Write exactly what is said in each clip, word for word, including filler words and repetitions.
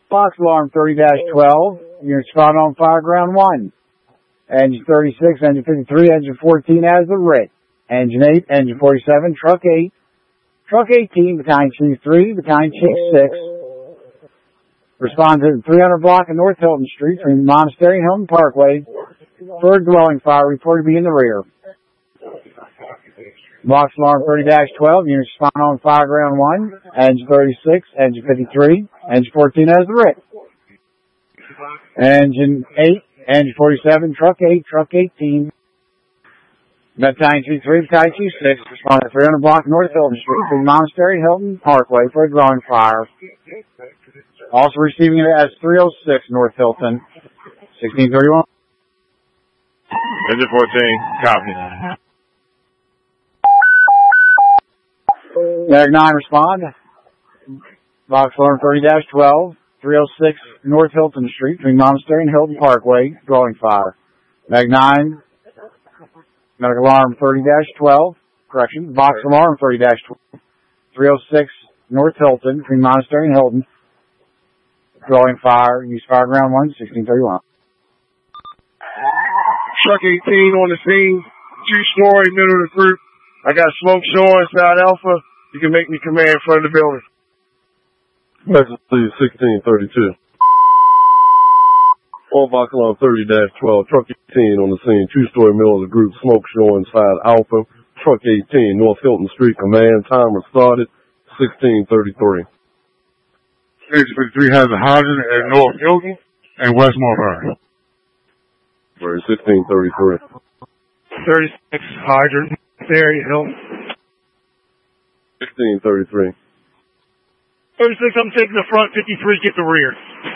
Box alarm thirty dash twelve, unit spot on fire, ground one. Engine thirty-six, engine fifty-three, engine fourteen as the R I T. Engine eight, engine forty-seven, truck eight, truck eighteen, battalion chief three, battalion chief six. Respond to the three hundred block of North Hilton Street between Monastery and Hilton Parkway. Third dwelling fire reported to be in the rear. Box alarm thirty dash twelve, unit spot on fire, ground one. Engine thirty-six, engine fifty-three, engine fourteen as the R I T. Engine eight, engine forty-seven, truck eight, truck eighteen. Battalion chief three, battalion chief six. Respond to three hundred block North Hilton Street between Monastery and Hilton Parkway for a dwelling fire. Also receiving it as three oh six North Hilton, sixteen thirty-one. Engine fourteen, copy. Mag nine, respond. Box alarm thirty dash twelve, three oh six North Hilton Street between Monastery and Hilton Parkway, dwelling fire. Mag nine, medical alarm thirty dash twelve, correction, box alarm thirty dash twelve, three oh six North Hilton between Monastery and Hilton, dwelling fire, use fire ground one, sixteen thirty-one. Truck eighteen on the scene, two-story, middle of the group. I got smoke showing, South Alpha. You can make me command in front of the building. Message please, sixteen thirty-two. All box alarm thirty dash twelve, truck eighteen on the scene, two-story, middle of the group, smoke showing, South Alpha. Truck eighteen, North Hilton Street, command, timer started, sixteen thirty-three. Engine fifty-three has a hydrant at North Hilton and Westmore Fire. Very sixteen thirty-three. thirty-six hydrant, area Hilton. sixteen thirty-three. thirty-six, I'm taking the front, fifty-three, get the rear.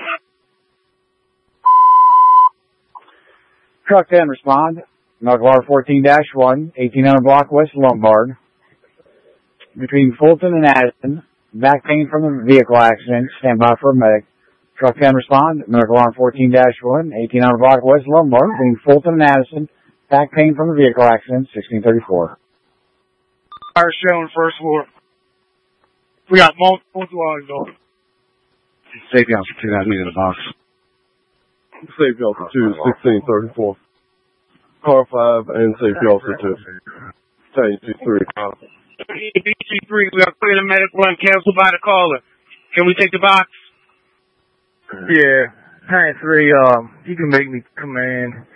Truck ten, respond. Medical alarm fourteen dash one, eighteen hundred block West Lombard. Between Fulton and Addison. Back pain from the vehicle accident. Stand by for a medic. Truck ten, respond. Medical alarm fourteen dash one, eighteen hundred block West Lombard. Between Fulton and Addison. Back pain from the vehicle accident. sixteen thirty-four. Fire showing first floor. We got multiple dwellings open. Safety officer two, that's me in the box. Safety officer two, sixteen thirty-four. Car five and safety officer two. Battalion chief three. B C three, we are clear the medical and canceled by the caller. Can we take the box? Yeah. Battalion three, um, you can make me command.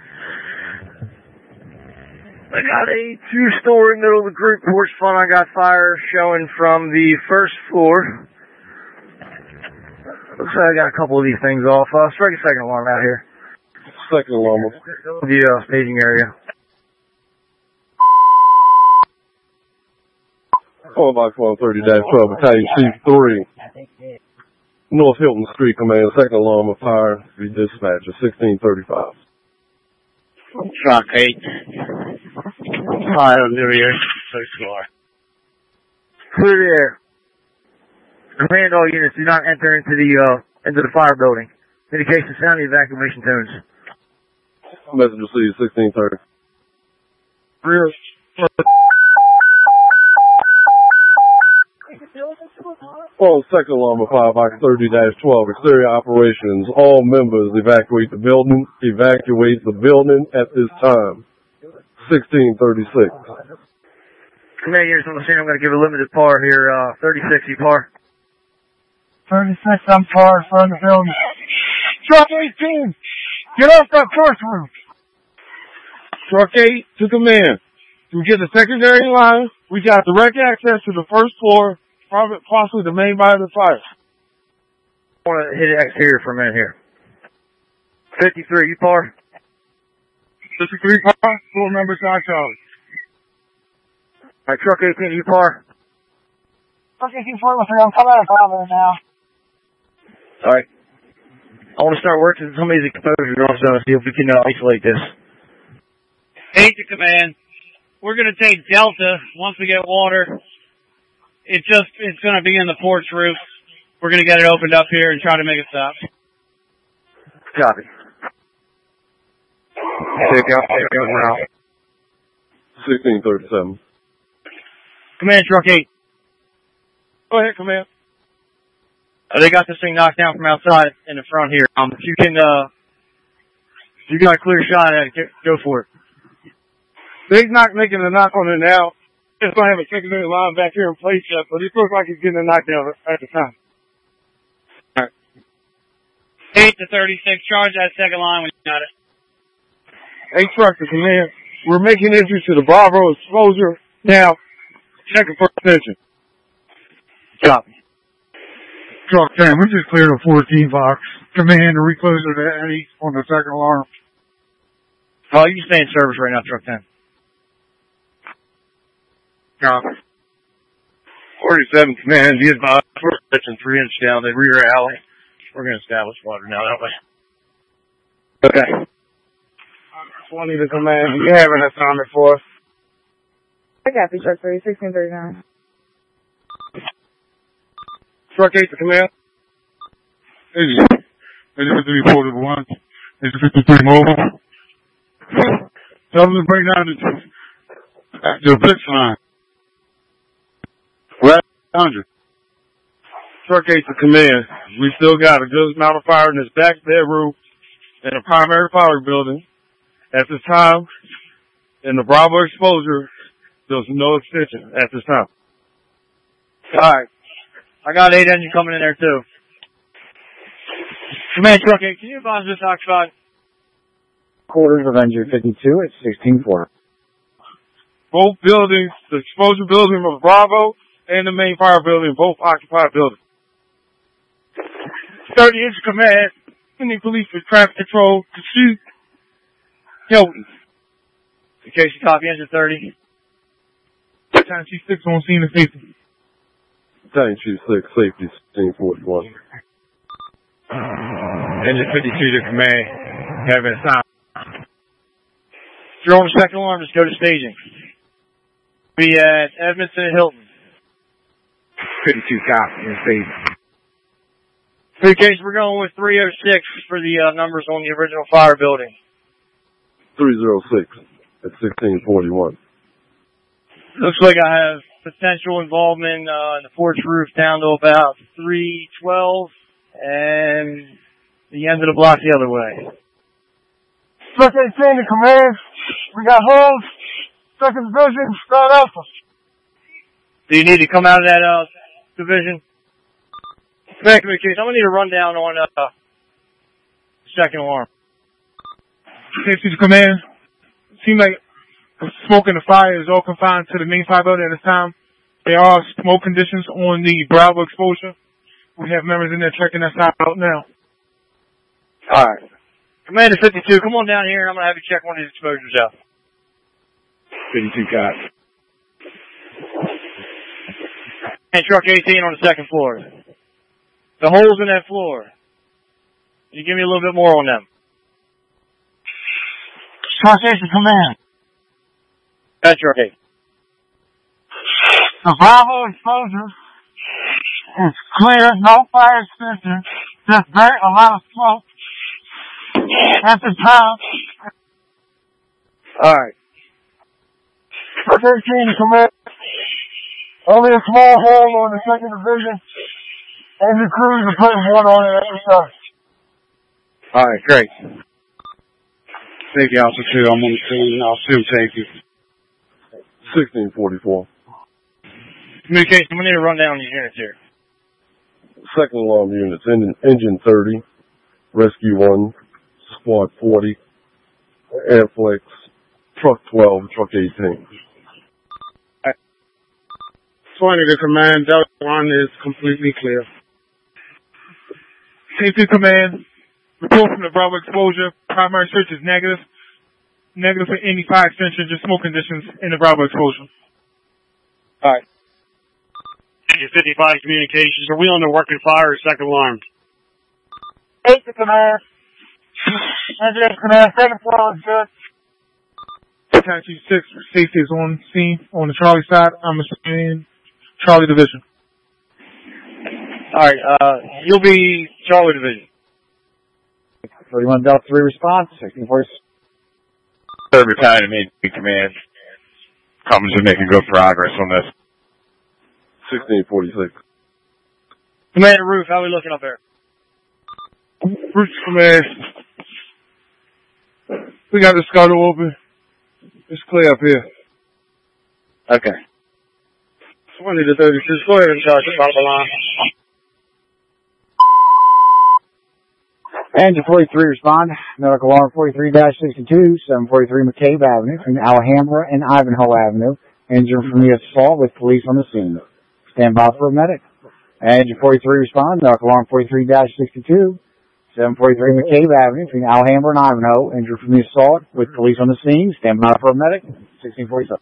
I got a two-story middle of the group porch front. I got fire showing from the first floor. Looks like I got a couple of these things off. Uh, strike a second alarm out here. Second alarm. The uh, staging area. All box one thirty dash twelve, battalion chief three. North Hilton Street, command, second alarm of fire, be dispatcher, sixteen thirty-five. Truck eight. Fire in the rear, first floor. Clear the air. Command all units, do not enter into the, uh, into the fire building. Indication sound the evacuation tones. Message received, sixteen thirty. Rear. Oh, second alarm of fire, box thirty dash twelve, exterior operations. All members evacuate the building, evacuate the building at this time. sixteen thirty-six. Command units on the scene, I'm going to give a limited par here, uh, thirty-six, you par. thirty-six, I'm par in front of the building. Truck eighteen, get off that first roof. Truck eight to command. We get the secondary line. We got direct access to the first floor, probably possibly the main body of the fire. I want to hit the exterior for a minute here. fifty-three, you par? fifty-three par, floor member side Charlie. All right, truck eighteen, you par? Truck eighteen, I'm coming out of Bravo now. All right. I want to start working some of these exposure drops down and see if we can uh, isolate this. Eight to command. We're going to take Delta once we get water. It just, it's going to be in the porch roof. We're going to get it opened up here and try to make it stop. Copy. Safety out, safety out, we're out. sixteen thirty-seven. Command, truck eight. Go ahead, command. Uh, they got this thing knocked down from outside in the front here. Um, if you can, uh, if you got a clear shot at it, go for it. They's not making a knock on it now. Just gonna have a secondary line back here in place yet, but it looks like he's getting a knockdown at the time. Alright. eight to thirty-six, charge that second line when you got it. Hey, truck to command. We're making entry to the Bravo exposure now. Checking for attention. Copy. Truck ten, we just cleared a fourteen box. Command to reclose it at Eddie on the second alarm. Oh, you stay in service right now, truck ten. Copy. forty-seven command, he is by section three inch down the rear alley. We're gonna establish water now that way. Okay. twenty to command, you have an assignment for us. I got the truck three, sixteen thirty-nine. Truck eight to command. Is it? Is it to be portable one? Is it fifty-three mobile? Tell them to bring down the, the blitz line. Right under. Truck eight to command. We still got a good amount of fire in this back bedroom in the primary power building. At this time, in the Bravo exposure, there's no extension at this time. Alright. I got eight engine coming in there too. Command truck eight, can you advise this Oxford? Quarters of engine fifty-two at sixteen four. Both buildings, the exposure building of Bravo and the main fire building, both occupied buildings. thirty inch command, any police for traffic control to shoot. Yo, In case you copy engine thirty. time T six on scene of safety. Tank Chief six, safety sixteen forty-one. Engine fifty-two to command, having a sign. If you're on the second alarm, just go to staging. Be at Edmondson and Hilton. fifty-two copy in staging. In case we're going with three oh six for the uh, numbers on the original fire building. three oh six at sixteen forty-one. Looks like I have potential involvement uh, in the porch roof down to about three twelve and the end of the block the other way. Truck eighteen to command. We got holes. Second division, start alpha. Do you need to come out of that uh, division? Back to the case. I'm going to need a rundown on uh, second alarm. Safety to command. Seems like the smoke and the fire is all confined to the main fire building at this time. There are smoke conditions on the Bravo exposure. We have members in there checking that side out now. Alright. Commander fifty-two, come on down here and I'm going to have you check one of these exposures out. fifty-two cop. And truck eighteen on the second floor. The holes in that floor. Can you give me a little bit more on them? Truck eight to command. That's truck eight. The Bravo exposure is clear, no fire extension, just very a lot of smoke at the top. Alright. Truck eighteen to command. Only a small hole on the second division, and the crews are putting one on it every time. Alright, great. Safety officer two, I'm on the scene. I'll assume safety. sixteen forty-four. Communication, we need to run down these units here. Second alarm units, engine, engine thirty, rescue one, squad forty, Airflex, truck twelve, truck eighteen. twenty to command, Delta one is completely clear. Safety command, report from the Bravo exposure. Primary search is negative. Negative for any fire extension, just smoke conditions in the Bravo exposure. Alright. Engine fifty-five communications. Are we on the working fire or second alarm? Eight to command. Engine eight to command. Second floor is good. Taxi six, safety is on scene on the Charlie side. I'm assuming Charlie division. Alright, uh, you'll be Charlie division. thirty-one Delta three response, sixteen forty. Third Battalion Main Command. Cummins are making good progress on this. sixteen forty-six. Commander Roof, how are we looking up there? Roof command. We got the scuttle open. It's clear up here. Okay. twenty to thirty-six. Go ahead and charge the bottom of the line. Engine forty-three respond. Medical alarm forty-three dash sixty-two, seven forty-three McCabe Avenue, between Alhambra and Ivanhoe Avenue. Engine from the assault with police on the scene. Stand by for a medic. Engine forty-three respond. Medical alarm forty-three dash sixty-two, seven forty-three McCabe Avenue, between Alhambra and Ivanhoe. Engine from the assault with police on the scene. Stand by for a medic. sixteen forty-seven.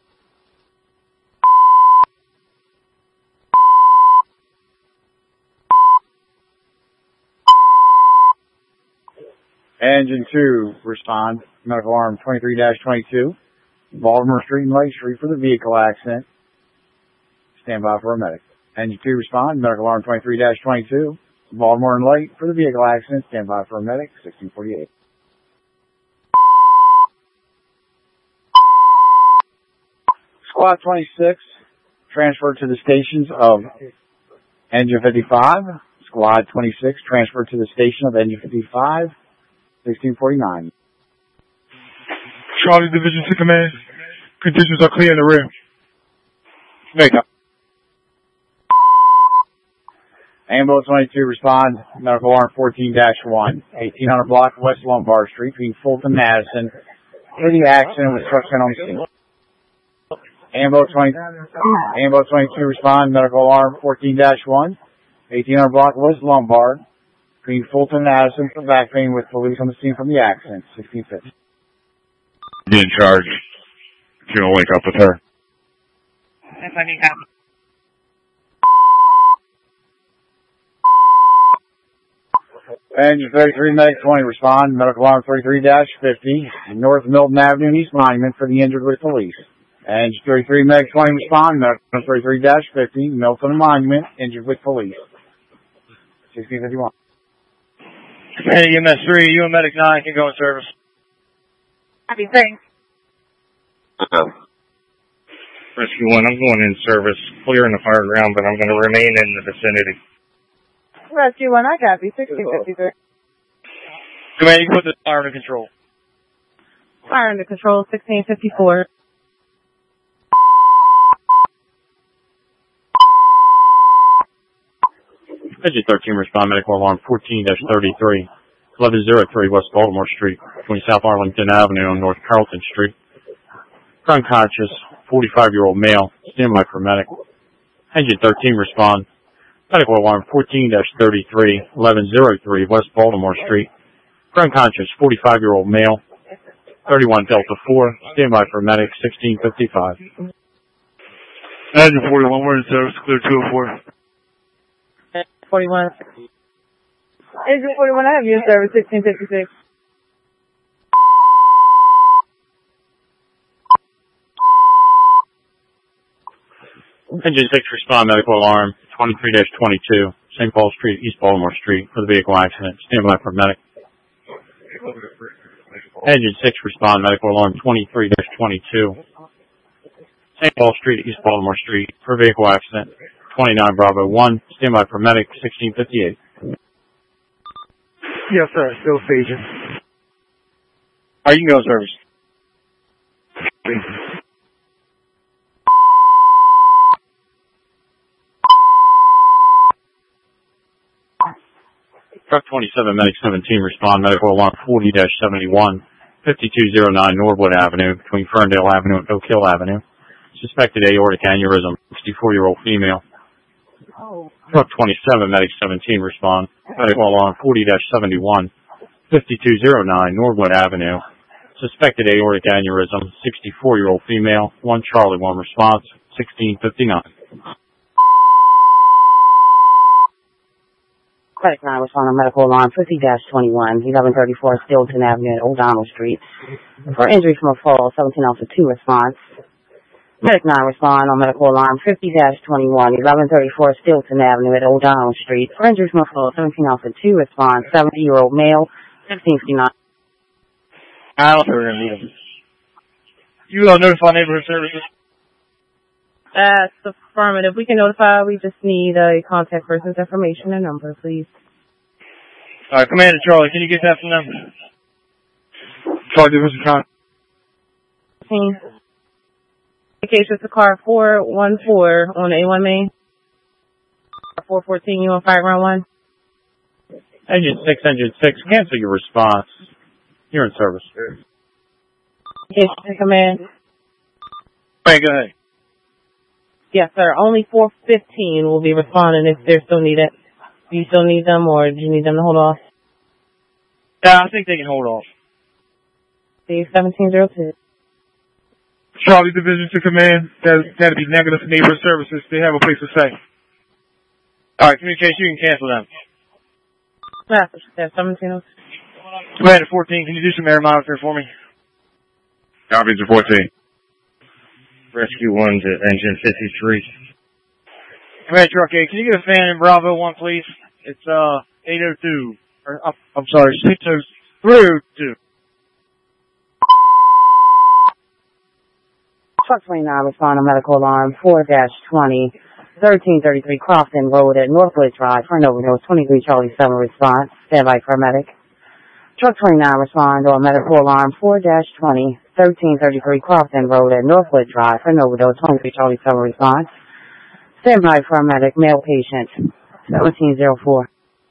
Engine two, respond. Medical alarm twenty-three dash twenty-two. Baltimore Street and Lake Street for the vehicle accident. Stand by for a medic. Engine two, respond. Medical alarm twenty-three dash twenty-two. Baltimore and Lake for the vehicle accident. Stand by for a medic. sixteen forty-eight. Squad twenty-six, transferred to the stations of Engine fifty-five. Squad twenty-six, transferred to the station of Engine fifty-five. sixteen forty-nine. Charlie Division to command. Conditions are clear in the rear. Make up. Ambulance twenty-two, respond. Medical alarm fourteen dash one. eighteen hundred block West Lombard Street between Fulton and Madison. For the accident with trucks on the scene. Ambulance twenty, Ambulance twenty-two, respond. Medical alarm fourteen dash one. eighteen hundred block West Lombard. Between Fulton and Addison for back pain with police on the scene from the accident. sixteen fifty. Be in charge. If you want to link up with her. If I need help. Engine thirty-three, Medic twenty, respond. Medical alarm thirty-three dash fifty. North Milton Avenue and East Monument for the injured with police. Engine thirty-three, Medic twenty, respond. Medical alarm thirty-three dash fifty. Milton and Monument, injured with police. sixteen fifty-one. Hey, E M S three, you and Medic nine can go in service. Happy thanks. Uh-oh. Rescue one, I'm going in service, clearing the fire ground, but I'm going to remain in the vicinity. Rescue one, I copy. sixteen fifty-three. Command, you can put the fire under control. Fire under control, sixteen fifty-four. Engine thirteen, respond. Medical alarm fourteen dash thirty-three. eleven oh three West Baltimore Street, between South Arlington Avenue and North Carlton Street. Unconscious, forty-five-year-old male, standby for medic. Engine thirteen, respond. Medical alarm fourteen dash thirty-three, eleven oh three West Baltimore Street. Unconscious, forty-five-year-old male, thirty-one Delta four, standby for medic, sixteen fifty-five. Engine forty-one, we're in service, clear two oh four. forty-one. Engine forty-one, I have you in service, sixteen fifty-six. Engine six, respond. Medical alarm twenty-three dash twenty-two, Saint Paul Street, East Baltimore Street, for the vehicle accident. Standby for medic. Engine six, respond. Medical alarm twenty-three dash twenty-two, Saint Paul Street, East Baltimore Street, for vehicle accident. twenty-nine Bravo one, standby for medic, sixteen fifty-eight. Yes, sir. Still staging. All right, you can go in service. Truck twenty-seven, Medic seventeen, respond. Medical alarm forty dash seventy-one, fifty-two oh nine Norwood Avenue, between Ferndale Avenue and Oak Hill Avenue. Suspected aortic aneurysm, sixty-four-year-old female. Oh. Truck twenty-seven, Medic seventeen, respond. Medical alarm forty dash seventy-one, fifty-two oh nine Norwood Avenue. Suspected aortic aneurysm, sixty-four-year-old female. one Charlie, one response, sixteen fifty-nine. Medic nine respond on medical alarm fifty dash twenty-one, eleven thirty-four Stilton Avenue at O'Donnell Street. For injury from a fall, seventeen Alpha two response. Medic nine respond on medical alarm fifty dash twenty-one, eleven thirty-four Stilton Avenue at O'Donnell Street. For injury from a fall, seventeen Alpha two response, seventy-year-old male, fifteen fifty-nine. I don't think we're going to need them. You will notify neighborhood services. That's affirmative. We can notify. We just need a contact person's information and number, please. All right, Commander Charlie, can you get that from them? Charlie Division Con. Communications to car four one four on A one main. four fourteen, you on fire ground one? Engine six, engine six, cancel your response. You're in service. Communications to command. Hey, go ahead. Yes, sir. Only four fifteen will be responding if they still need it. Do you still need them, or do you need them to hold off? Yeah, I think they can hold off. See, seventeen oh two. Charlie Division to command. That, that'd be negative neighbor services. They have a place to stay. All right, communication, you can cancel them. Message, yeah, seventeen oh two. Commander fourteen, can you do some air monitoring for me? Copy to fourteen. Rescue one to engine fifty-three. Commander Truck eight, can you get a fan in Bravo one, please? It's, uh, eight oh two. Or, uh, I'm sorry, six oh two. Truck twenty-nine, respond to medical alarm four twenty, thirteen thirty-three Crofton Road at Northwood Drive for an overdose, twenty-three Charlie seven response, standby paramedic. Truck twenty-nine, respond to a medical alarm four twenty, thirteen thirty-three Crofton Road at Northwood Drive for an overdose, twenty-three Charlie seven response, standby paramedic, male patient, seventeen oh four.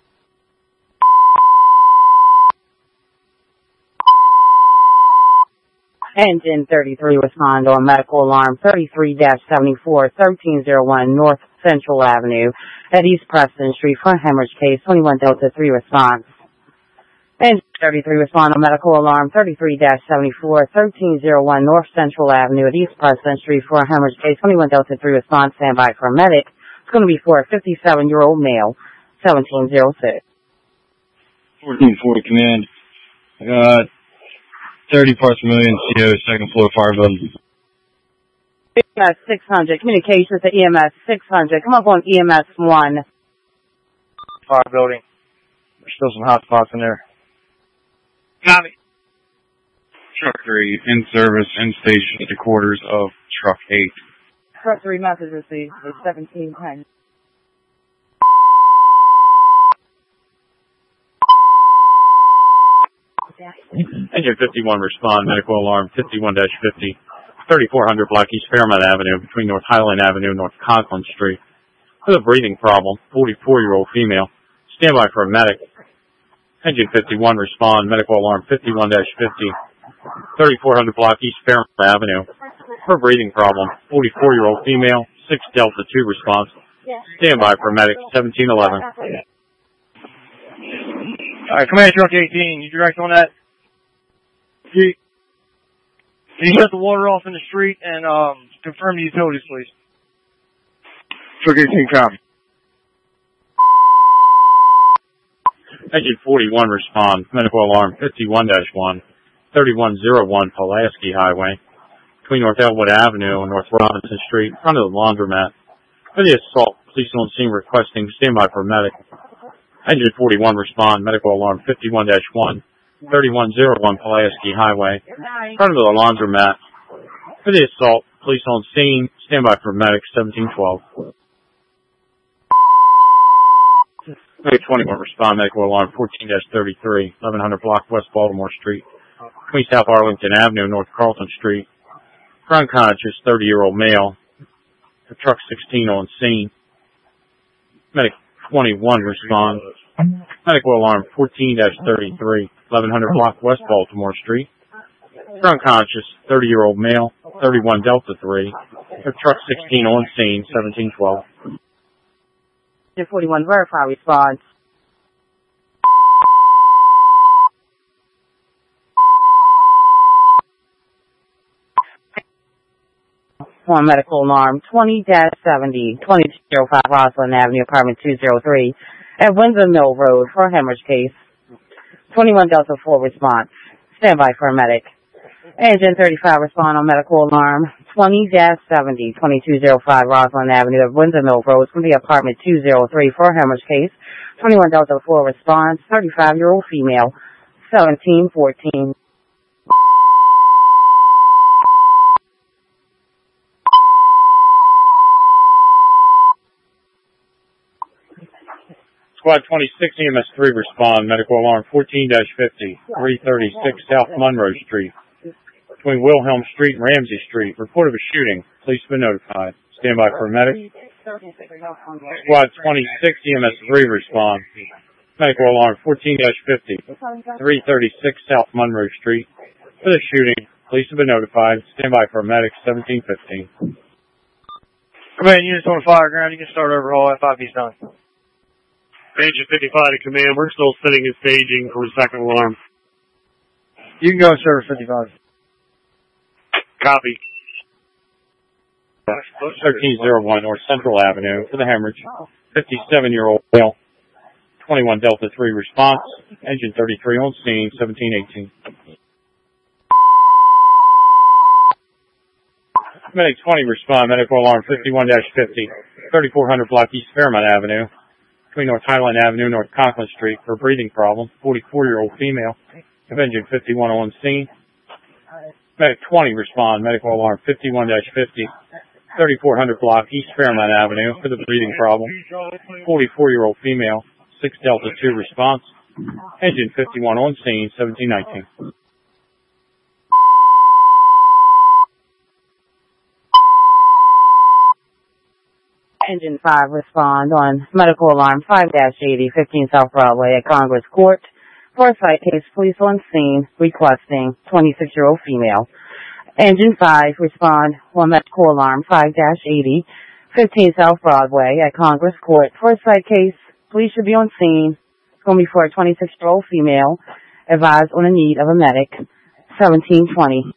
Engine thirty-three, respond on medical alarm thirty-three seventy-four, thirteen oh one North Central Avenue at East Preston Street for a hemorrhage case, twenty-one Delta three response. Engine thirty-three, respond on medical alarm thirty-three seventy-four, thirteen oh one North Central Avenue at East Preston Street for a hemorrhage case, twenty-one Delta three response, standby for a medic. It's going to be for a fifty-seven-year-old male, seventeen oh six. fourteen forty command. I got thirty parts per million C O, second floor fire building. E M S six hundred, communications to E M S six hundred. Come up on E M S one. Fire building. There's still some hot spots in there. Copy. Truck three, in service, in station, to quarters of truck eight. Truck three, message received for seventeen ten. Engine fifty-one, respond, medical alarm fifty-one fifty, thirty-four hundred Black East Fairmont Avenue between North Highland Avenue and North Conklin Street. With a breathing problem, forty-four-year-old female. Standby for a medic. Engine fifty-one, respond, medical alarm fifty-one fifty, thirty-four hundred Block East Fairmont Avenue. For a breathing problem, forty-four-year-old female, six Delta two response. Standby for a medic, seventeen eleven. All right, Command Truck eighteen, you direct on that? You, can you shut the water off in the street and um, confirm the utilities, please? Truck eighteen, copy. Engine forty-one, respond, medical alarm fifty-one one, thirty-one oh one Pulaski Highway, between North Elwood Avenue and North Robinson Street, in front of the laundromat. For the assault, police on scene requesting standby for medic. Engine forty-one, respond, medical alarm fifty-one one, thirty-one oh one Pulaski Highway, in front of the laundromat. For the assault, police on scene, standby for medic, seventeen twelve. twenty-one, respond, medical alarm fourteen thirty-three, eleven hundred block West Baltimore Street, between South Arlington Avenue and North Carlton Street. Unconscious, thirty-year-old male. The truck sixteen on scene. Medic twenty-one, respond. Medical alarm fourteen thirty-three, eleven hundred block West Baltimore Street. Unconscious, thirty-year-old male, thirty-one Delta three. The truck sixteen on scene, seventeen twelve. forty-one, verify response. On medical alarm twenty seventy, twenty-two oh five Roslyn Avenue, apartment two oh three, at Windsor Mill Road for a hemorrhage case. twenty-one Delta four response. Standby for a medic. Engine thirty-five, respond on medical alarm twenty seventy, twenty-two oh five Roslyn Avenue at Windsor Mill Road from the apartment two oh three for a hemorrhage case. twenty-one Delta four response, thirty-five-year-old female, seventeen fourteen. Squad twenty-six E M S three respond. Medical alarm fourteen fifty, three thirty-six South Monroe Street. Between Wilhelm Street and Ramsey Street. Report of a shooting. Police have been notified. Stand by for a medic. Squad twenty-six E M S three respond. Medical alarm fourteen fifty, three thirty-six South Monroe Street. For the shooting, police have been notified. Stand by for a medic, seventeen fifteen. Command, units on the fire ground. You can start overhaul. F I B's done. Agent fifty-five to command. We're still sitting and staging for the second alarm. You can go in service fifty-five. Copy. thirteen oh one North Central Avenue for the hemorrhage. fifty-seven-year-old male. twenty-one Delta three response. Engine thirty-three on scene, seventeen eighteen. Medic twenty respond. Medical alarm fifty-one fifty. thirty-four hundred block East Fairmont Avenue. Between North Highland Avenue and North Conklin Street for a breathing problem. forty-four-year-old female. Engine fifty-one on scene. Medic twenty respond. Medical alarm fifty-one fifty. thirty-four hundred block East Fairmont Avenue for the breathing problem. forty-four-year-old female. six Delta two response. Engine fifty-one on scene, seventeen nineteen. Engine five respond on medical alarm five eighty, fifteen South Broadway at Congress Court. For a site case, police on scene requesting twenty-six-year-old female. Engine five respond on medical alarm five eighty, fifteen South Broadway at Congress Court. For a site case, police should be on scene. It's going to be for a twenty-six-year-old female. Advised on the need of a medic. seventeen twenty.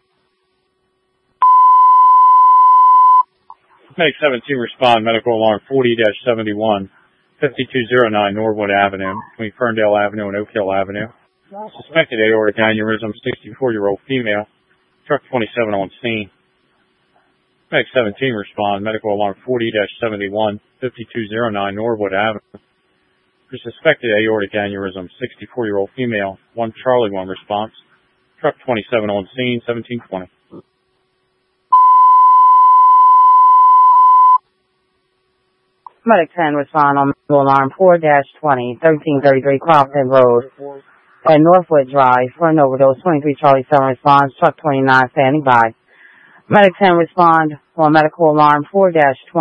Medic seventeen respond. Medical alarm forty seventy-one. fifty-two oh nine Norwood Avenue. Between Ferndale Avenue and Oak Hill Avenue. Suspected aortic aneurysm, sixty-four-year-old female. Truck twenty-seven on scene. Medic seventeen respond. Medical alarm forty seventy-one. fifty-two oh nine Norwood Avenue. For suspected aortic aneurysm, sixty-four-year-old female. one Charlie one response. Truck twenty-seven on scene, seventeen twenty. Medic ten respond on medical alarm four twenty, thirteen thirty-three Crofton Road at Northwood Drive for an overdose. twenty-three Charlie seven responds. Truck twenty-nine standing by. Medic ten respond on medical alarm four twenty.